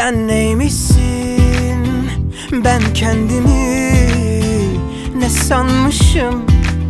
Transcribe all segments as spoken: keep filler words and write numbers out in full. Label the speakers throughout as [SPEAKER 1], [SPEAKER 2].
[SPEAKER 1] Sen neymişsin, ben kendimi ne sanmışım.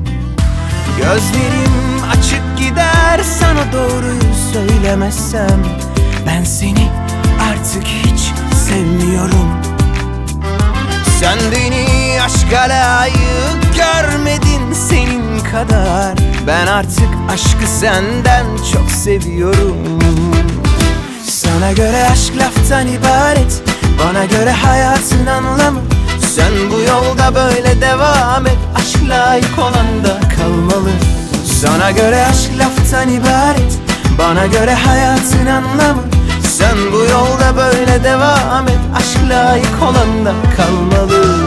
[SPEAKER 1] Gözlerim açık gider sana doğruyu söylemezsem. Ben seni artık hiç sevmiyorum. Sen beni aşka layık görmedin senin kadar. Ben artık aşkı senden çok seviyorum. Sana göre aşk laftan ibaret, bana göre hayatın anlamı. Sen bu yolda böyle devam et, aşk layık olan da kalmalı. Sana göre aşk laftan ibaret, bana göre hayatın anlamı. Sen bu yolda böyle devam et, aşk layık olan da kalmalı.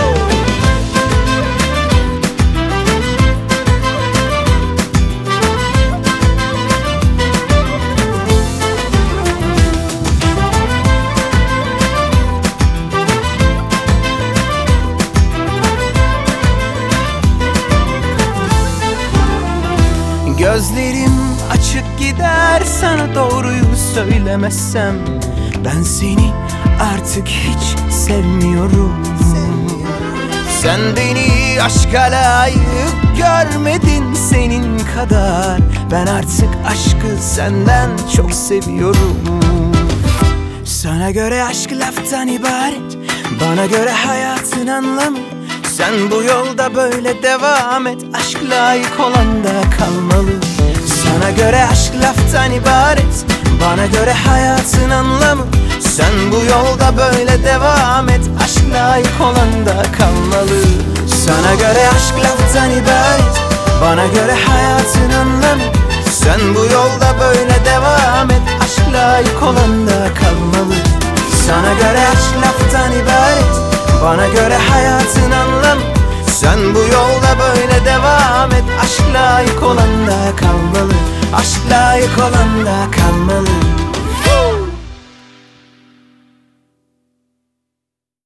[SPEAKER 1] Gözlerim açık gider sana doğruyu söylemezsem. Ben seni artık hiç sevmiyorum. Sen beni aşka layık görmedin senin kadar. Ben artık aşkı senden çok seviyorum. Sana göre aşk laftan ibaret, bana göre hayatın anlamı. Sen bu yolda böyle devam et, aşk layık olan da kalmalı. Sana göre aşk laftan ibaret, bana göre hayatın anlamı. Sen bu yolda böyle devam et, aşk layık olan da kalmalı. Sana göre aşk laftan ibaret, bana göre hayatın anlamı. Sen bu yolda böyle devam et, aşk layık olan da kalmalı. Sana göre aşk laftan ibaret, bana göre hayatın anlamı. Sen bu yolda böyle devam et, aşk layık olan da kalmalı. Aşk layık olan da kalmalı.